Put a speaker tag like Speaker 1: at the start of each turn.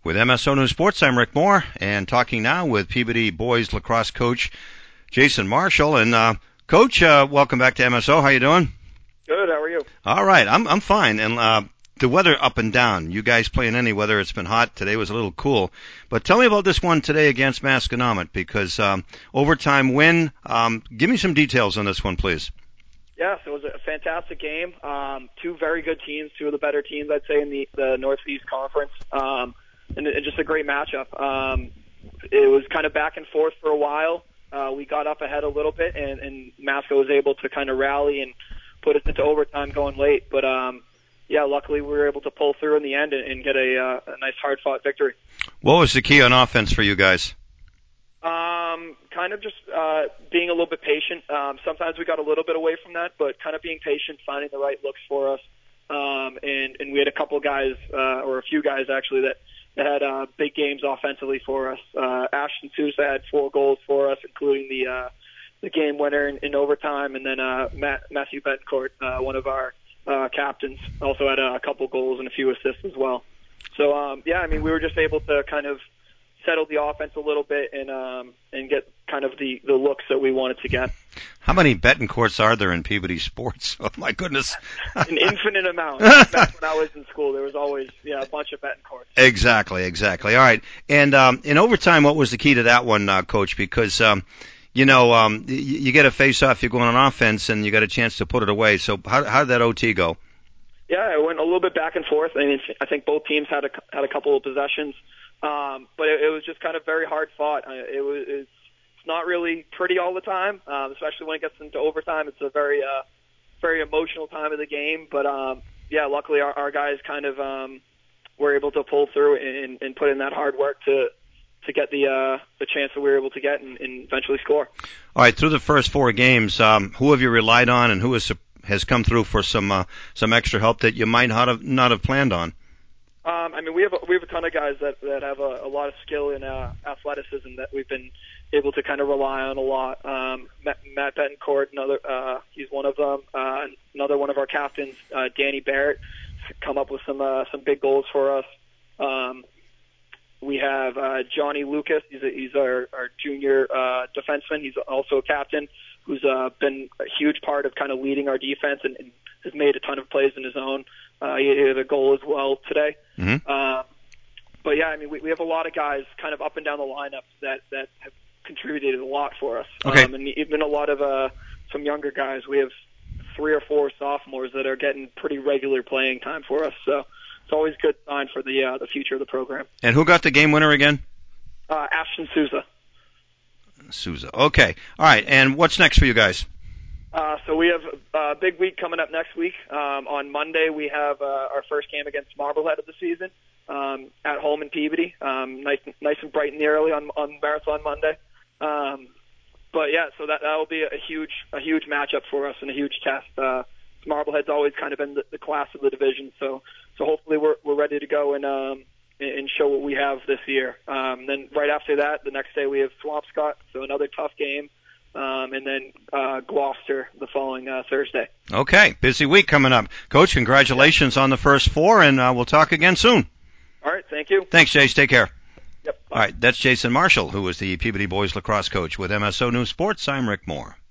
Speaker 1: With MSO News Sports, I'm Rick Moore, and talking now with Peabody boys lacrosse coach Jason Marshall. And Coach, welcome back to MSO. How you doing?
Speaker 2: Good. How are you?
Speaker 1: All right, I'm fine. And the weather up and down. You guys play in any weather. It's been hot. Today was a little cool. But tell me about this one today against Masconomet, because overtime win. Give me some details on this one, please.
Speaker 2: Yes, it was a fantastic game. Two very good teams, two of the better teams, I'd say, in the Northeast Conference. And just a great matchup. It was kind of back and forth for a while. We got up ahead a little bit, and Masco was able to kind of rally and put us into overtime going late. But, luckily we were able to pull through in the end and get a nice hard-fought victory.
Speaker 1: What was the key on offense for you guys?
Speaker 2: Kind of just being a little bit patient. Sometimes we got a little bit away from that, but kind of being patient, finding the right looks for us. And we had a couple guys, or a few guys actually, that had big games offensively for us. Ashton Sousa had 4 goals for us, including the game winner in overtime, and then Matthew Betancourt, one of our captains, also had a couple goals and a few assists as well. So we were just able to kind of settle the offense a little bit and get kind of the looks that we wanted to get.
Speaker 1: How many Betancourts are there in Peabody sports? Oh my goodness.
Speaker 2: An infinite amount. Back when I was in school, there was always a bunch of Betancourts.
Speaker 1: Exactly. All right. And in overtime, what was the key to that one, Coach? Because you get a face-off, you're going on offense, and you got a chance to put it away. So how did that OT go?
Speaker 2: Yeah, it went a little bit back and forth. I mean, I think both teams had a couple of possessions, but it was just kind of very hard fought. It's not really pretty all the time, especially when it gets into overtime. It's a very emotional time of the game. But luckily our guys kind of were able to pull through and put in that hard work to get the chance that we were able to get and eventually score. All
Speaker 1: right, through the first 4 games, who have you relied on, and who has come through for some extra help that you might not have planned on?
Speaker 2: We have a ton of guys that have a lot of skill in athleticism that we've been able to kind of rely on a lot. Matt Betancourt, he's one of them. Another one of our captains, Danny Barrett, come up with some big goals for us. We have Johnny Lucas. He's our junior defenseman. He's also a captain who's been a huge part of kind of leading our defense and has made a ton of plays in his own. He had a goal as well today.
Speaker 1: Mm-hmm.
Speaker 2: We have a lot of guys kind of up and down the lineup that have contributed a lot for us.
Speaker 1: Okay.
Speaker 2: And even a lot of some younger guys. We have 3 or 4 sophomores that are getting pretty regular playing time for us. So it's always a good sign for the future of the program.
Speaker 1: And who got the game winner again?
Speaker 2: Ashton Sousa.
Speaker 1: Okay. All right. And what's next for you guys?
Speaker 2: So we have a big week coming up next week. On Monday, we have our first game against Marblehead of the season at home in Peabody. Nice and bright and early on Marathon Monday. So that will be a huge matchup for us and a huge test. Marblehead's always kind of been the class of the division, so hopefully we're ready to go and show what we have this year. Then right after that, the next day we have Swampscott, so another tough game. And then Gloucester the following Thursday.
Speaker 1: Okay, busy week coming up. Coach, congratulations on the first 4, and we'll talk again soon.
Speaker 2: All right, thank you.
Speaker 1: Thanks, Jace. Take care.
Speaker 2: Yep. Bye.
Speaker 1: All right, that's Jason Marshall, who was the Peabody boys lacrosse coach. With MSO News Sports, I'm Rick Moore.